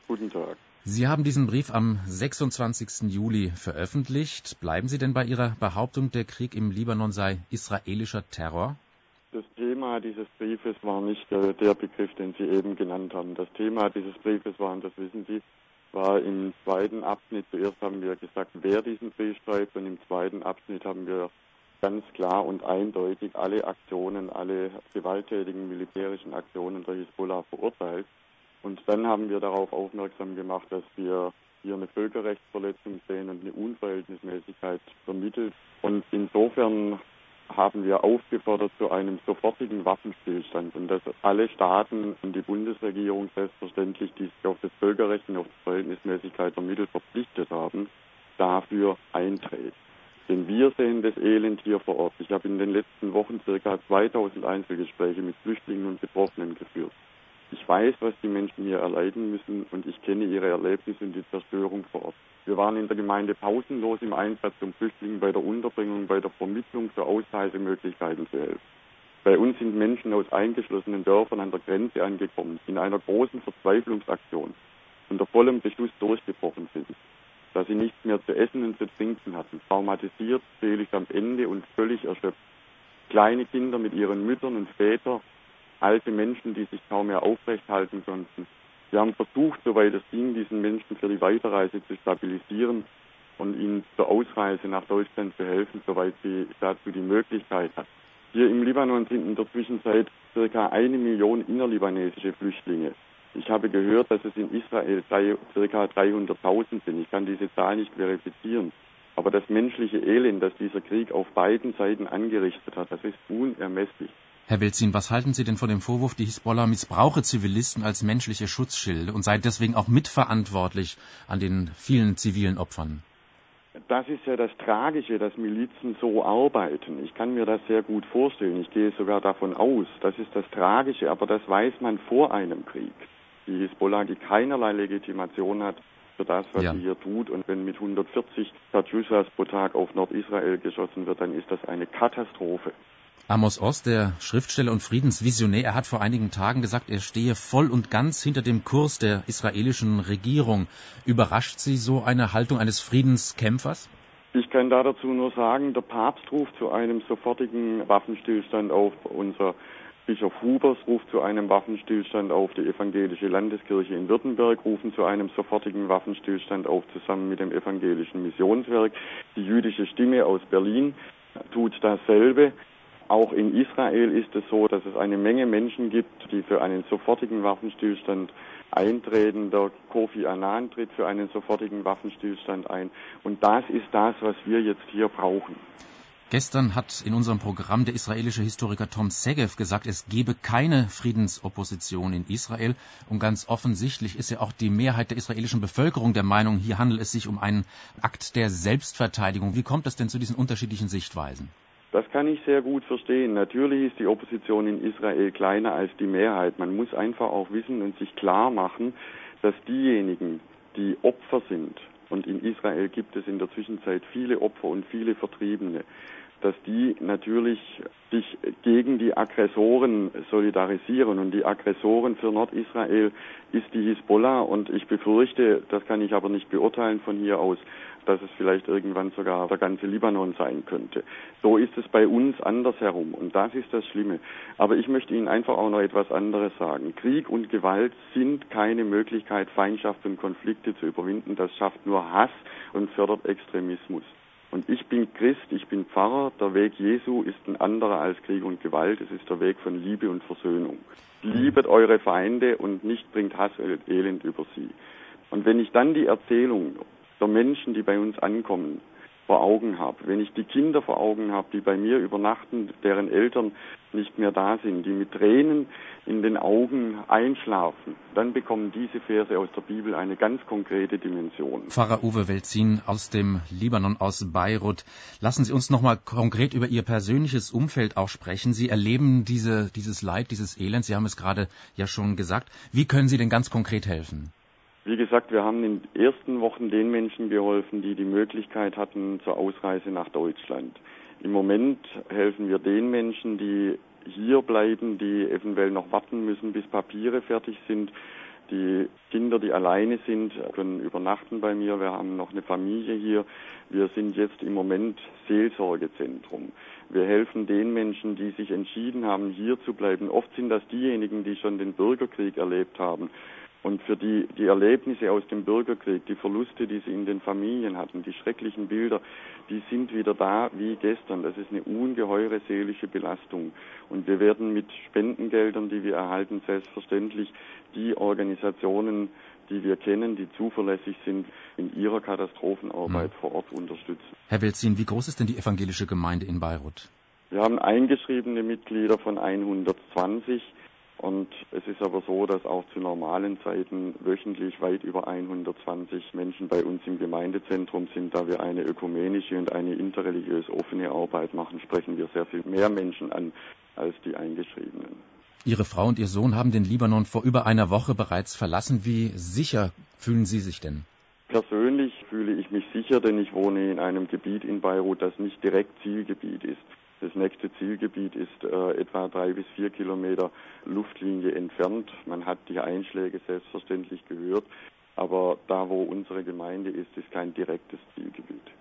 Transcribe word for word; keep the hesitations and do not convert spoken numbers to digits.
Guten Tag. Sie haben diesen Brief am sechsundzwanzigsten Juli veröffentlicht. Bleiben Sie denn bei Ihrer Behauptung, der Krieg im Libanon sei israelischer Terror? Das Thema dieses Briefes war nicht der, der Begriff, den Sie eben genannt haben. Das Thema dieses Briefes war, und das wissen Sie, war im zweiten Abschnitt. Zuerst haben wir gesagt, wer diesen Brief schreibt, und im zweiten Abschnitt haben wir ganz klar und eindeutig alle Aktionen, alle gewalttätigen militärischen Aktionen der Hisbollah verurteilt. Und dann haben wir darauf aufmerksam gemacht, dass wir hier eine Völkerrechtsverletzung sehen und eine Unverhältnismäßigkeit vermittelt. Und insofern haben wir aufgefordert zu einem sofortigen Waffenstillstand und dass alle Staaten und die Bundesregierung selbstverständlich, die sich auf das Völkerrecht und auf die Verhältnismäßigkeit der Mittel verpflichtet haben, dafür eintreten. Denn wir sehen das Elend hier vor Ort. Ich habe in den letzten Wochen ca. zweitausend Einzelgespräche mit Flüchtlingen und Betroffenen geführt. Ich weiß, was die Menschen hier erleiden müssen, und ich kenne ihre Erlebnisse und die Zerstörung vor Ort. Wir waren in der Gemeinde pausenlos im Einsatz, um Flüchtlingen bei der Unterbringung, bei der Vermittlung für Ausreisemöglichkeiten zu helfen. Bei uns sind Menschen aus eingeschlossenen Dörfern an der Grenze angekommen, in einer großen Verzweiflungsaktion, unter vollem Beschuss durchgebrochen sind, dass sie nichts mehr zu essen und zu trinken hatten, traumatisiert, seelisch am Ende und völlig erschöpft. Kleine Kinder mit ihren Müttern und Vätern, alte Menschen, die sich kaum mehr aufrecht halten konnten. Wir haben versucht, soweit es ging, diesen Menschen für die Weiterreise zu stabilisieren und ihnen zur Ausreise nach Deutschland zu helfen, soweit sie dazu die Möglichkeit hat. Hier im Libanon sind in der Zwischenzeit circa eine Million innerlibanesische Flüchtlinge. Ich habe gehört, dass es in Israel circa dreihunderttausend sind. Ich kann diese Zahl nicht verifizieren. Aber das menschliche Elend, das dieser Krieg auf beiden Seiten angerichtet hat, das ist unermesslich. Herr Welzin, was halten Sie denn von dem Vorwurf, die Hisbollah missbrauche Zivilisten als menschliche Schutzschilde und sei deswegen auch mitverantwortlich an den vielen zivilen Opfern? Das ist ja das Tragische, dass Milizen so arbeiten. Ich kann mir das sehr gut vorstellen. Ich gehe sogar davon aus. Das ist das Tragische, aber das weiß man vor einem Krieg. Die Hisbollah, die keinerlei Legitimation hat für das, was ja. sie hier tut. Und wenn mit hundertvierzig Katjuschas pro Tag auf Nordisrael geschossen wird, dann ist das eine Katastrophe. Amos Oz, der Schriftsteller und Friedensvisionär, er hat vor einigen Tagen gesagt, er stehe voll und ganz hinter dem Kurs der israelischen Regierung. Überrascht Sie so eine Haltung eines Friedenskämpfers? Ich kann da dazu nur sagen, der Papst ruft zu einem sofortigen Waffenstillstand auf. Unser Bischof Hubers ruft zu einem Waffenstillstand auf. Die evangelische Landeskirche in Württemberg rufen zu einem sofortigen Waffenstillstand auf, zusammen mit dem evangelischen Missionswerk. Die jüdische Stimme aus Berlin tut dasselbe. Auch in Israel ist es so, dass es eine Menge Menschen gibt, die für einen sofortigen Waffenstillstand eintreten. Der Kofi Annan tritt für einen sofortigen Waffenstillstand ein. Und das ist das, was wir jetzt hier brauchen. Gestern hat in unserem Programm der israelische Historiker Tom Segev gesagt, es gebe keine Friedensopposition in Israel. Und ganz offensichtlich ist ja auch die Mehrheit der israelischen Bevölkerung der Meinung, hier handelt es sich um einen Akt der Selbstverteidigung. Wie kommt es denn zu diesen unterschiedlichen Sichtweisen? Das kann ich sehr gut verstehen. Natürlich ist die Opposition in Israel kleiner als die Mehrheit. Man muss einfach auch wissen und sich klar machen, dass diejenigen, die Opfer sind, und in Israel gibt es in der Zwischenzeit viele Opfer und viele Vertriebene, dass die natürlich sich gegen die Aggressoren solidarisieren. Und die Aggressoren für Nordisrael ist die Hisbollah. Und ich befürchte, das kann ich aber nicht beurteilen von hier aus, dass es vielleicht irgendwann sogar der ganze Libanon sein könnte. So ist es bei uns andersherum. Und das ist das Schlimme. Aber ich möchte Ihnen einfach auch noch etwas anderes sagen. Krieg und Gewalt sind keine Möglichkeit, Feindschaft und Konflikte zu überwinden. Das schafft nur Hass und fördert Extremismus. Und ich bin Christ, ich bin Pfarrer. Der Weg Jesu ist ein anderer als Krieg und Gewalt. Es ist der Weg von Liebe und Versöhnung. Liebet eure Feinde und nicht bringt Hass und Elend über sie. Und wenn ich dann die Erzählung der Menschen, die bei uns ankommen, vor Augen habe, wenn ich die Kinder vor Augen habe, die bei mir übernachten, deren Eltern nicht mehr da sind, die mit Tränen in den Augen einschlafen, dann bekommen diese Verse aus der Bibel eine ganz konkrete Dimension. Pfarrer Uwe Welzin aus dem Libanon, aus Beirut. Lassen Sie uns noch mal konkret über Ihr persönliches Umfeld auch sprechen. Sie erleben diese, dieses Leid, dieses Elend. Sie haben es gerade ja schon gesagt. Wie können Sie denn ganz konkret helfen? Wie gesagt, wir haben in den ersten Wochen den Menschen geholfen, die die Möglichkeit hatten zur Ausreise nach Deutschland. Im Moment helfen wir den Menschen, die hier bleiben, die eventuell noch warten müssen, bis Papiere fertig sind. Die Kinder, die alleine sind, können übernachten bei mir. Wir haben noch eine Familie hier. Wir sind jetzt im Moment Seelsorgezentrum. Wir helfen den Menschen, die sich entschieden haben, hier zu bleiben. Oft sind das diejenigen, die schon den Bürgerkrieg erlebt haben. Und für die, die Erlebnisse aus dem Bürgerkrieg, die Verluste, die sie in den Familien hatten, die schrecklichen Bilder, die sind wieder da wie gestern. Das ist eine ungeheure seelische Belastung. Und wir werden mit Spendengeldern, die wir erhalten, selbstverständlich die Organisationen, die wir kennen, die zuverlässig sind, in ihrer Katastrophenarbeit hm. vor Ort unterstützen. Herr Welzin, wie groß ist denn die evangelische Gemeinde in Beirut? Wir haben eingeschriebene Mitglieder von hundertzwanzig. Und es ist aber so, dass auch zu normalen Zeiten wöchentlich weit über hundertzwanzig Menschen bei uns im Gemeindezentrum sind. Da wir eine ökumenische und eine interreligiös offene Arbeit machen, sprechen wir sehr viel mehr Menschen an als die Eingeschriebenen. Ihre Frau und Ihr Sohn haben den Libanon vor über einer Woche bereits verlassen. Wie sicher fühlen Sie sich denn? Persönlich fühle ich mich sicher, denn ich wohne in einem Gebiet in Beirut, das nicht direkt Zielgebiet ist. Das nächste Zielgebiet ist äh, etwa drei bis vier Kilometer Luftlinie entfernt. Man hat die Einschläge selbstverständlich gehört, aber da, wo unsere Gemeinde ist, ist kein direktes Zielgebiet.